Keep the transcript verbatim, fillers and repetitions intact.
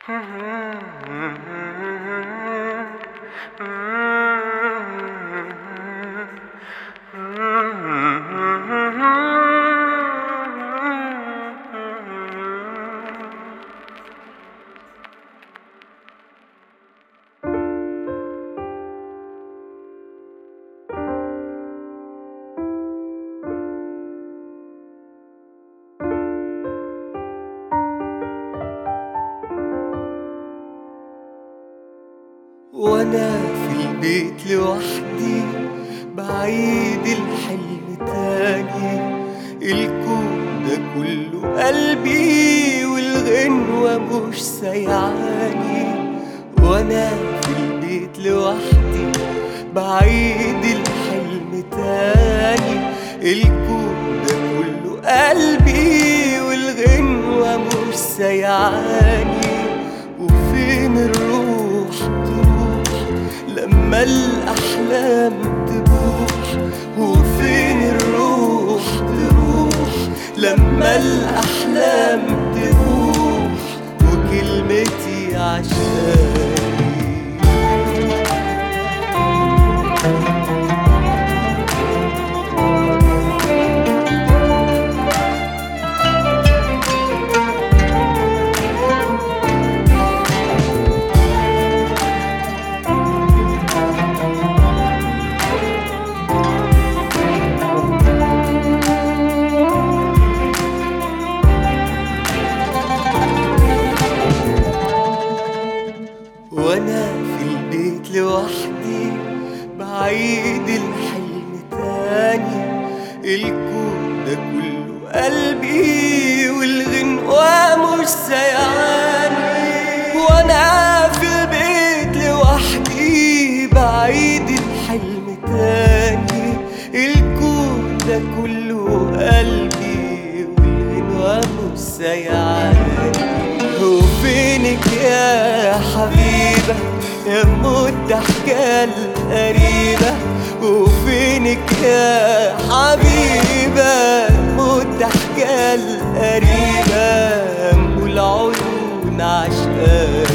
وانا في البيت لوحدي بعيد الحلم تاني، الكون ده كله قلبي والغنوة مش سايعاني. وانا في البيت لوحدي بعيد الحلم تاني، الكون ده كله قلبي والغنوة مش سايعاني. وفين الروح تروح لما الأحلام تبوح؟ وفين الروح تروح لما الأحلام تبوح؟ وكلمتي عشاني وانا في البيت لوحدي بعيد الحلم تاني، الكون ده كله قلبي والغنوة مش سايعاني. وانا في البيت لوحدي بعيد الحلم تاني، الكون ده كله قلبي والغنوة مش سايعاني. وفينك يا حبيبة يا الضحكة القريبة؟ وفينك يا حبيبة الضحكة القريبة؟ أم العيون عشقاني